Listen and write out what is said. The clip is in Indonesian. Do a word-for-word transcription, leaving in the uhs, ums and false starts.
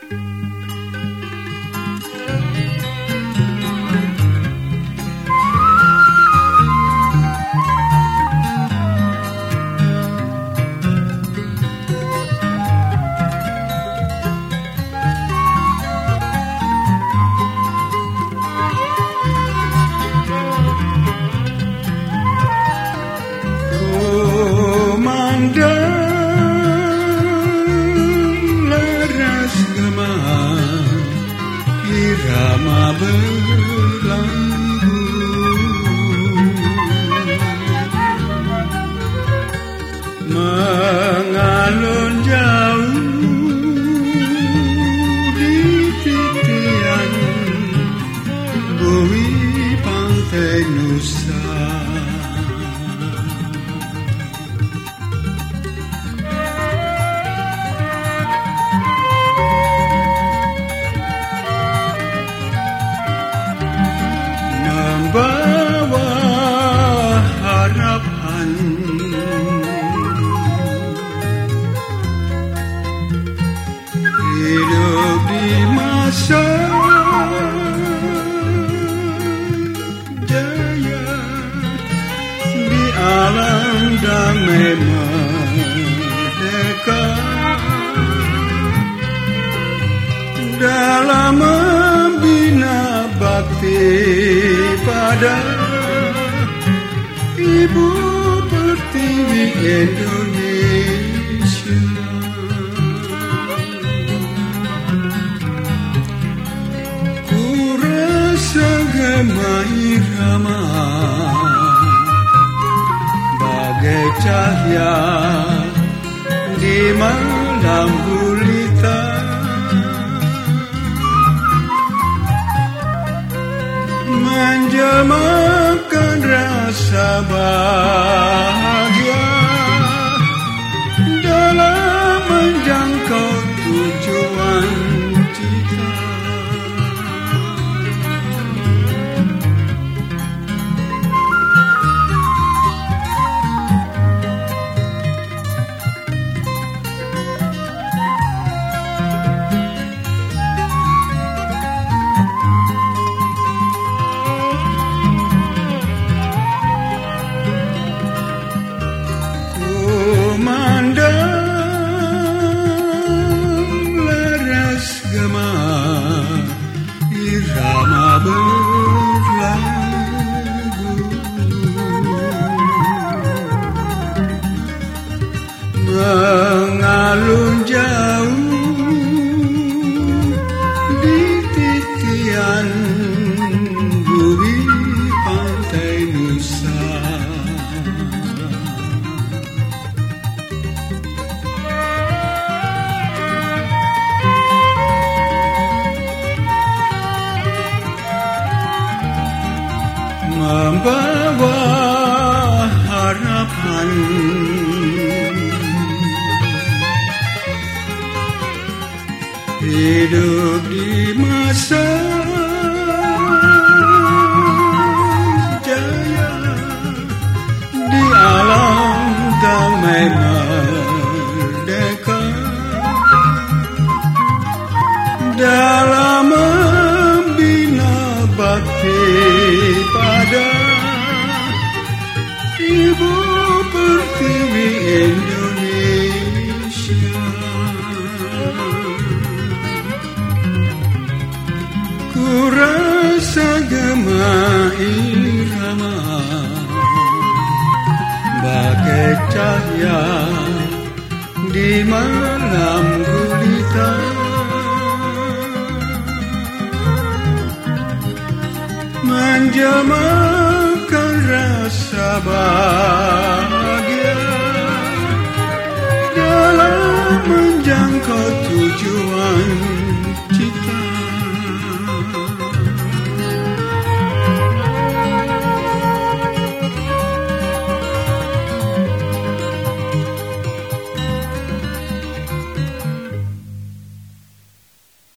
Irama berlagu mengalun jauh di titian bumi pantai Nusa. Bawa harapan hidup di masa jaya di alam damai merdeka dalam membina bakti pada Ibu Pertiwi Indonesia. Ku rasa gema irama bagai cahaya di malam gulita, menjamakan rasa bahagia dalam menjangkau tujuan cita. Irama berlagu mengalun jauh di titian bumi pantai Nusa. Membawa harapan hidup di masa jaya di alam damai merdeka dalam membina bakti pada Ibu Pertiwi Indonesia. Ku rasa gema irama bagai cahaya di malam gulita, menjamakan rasa bahagia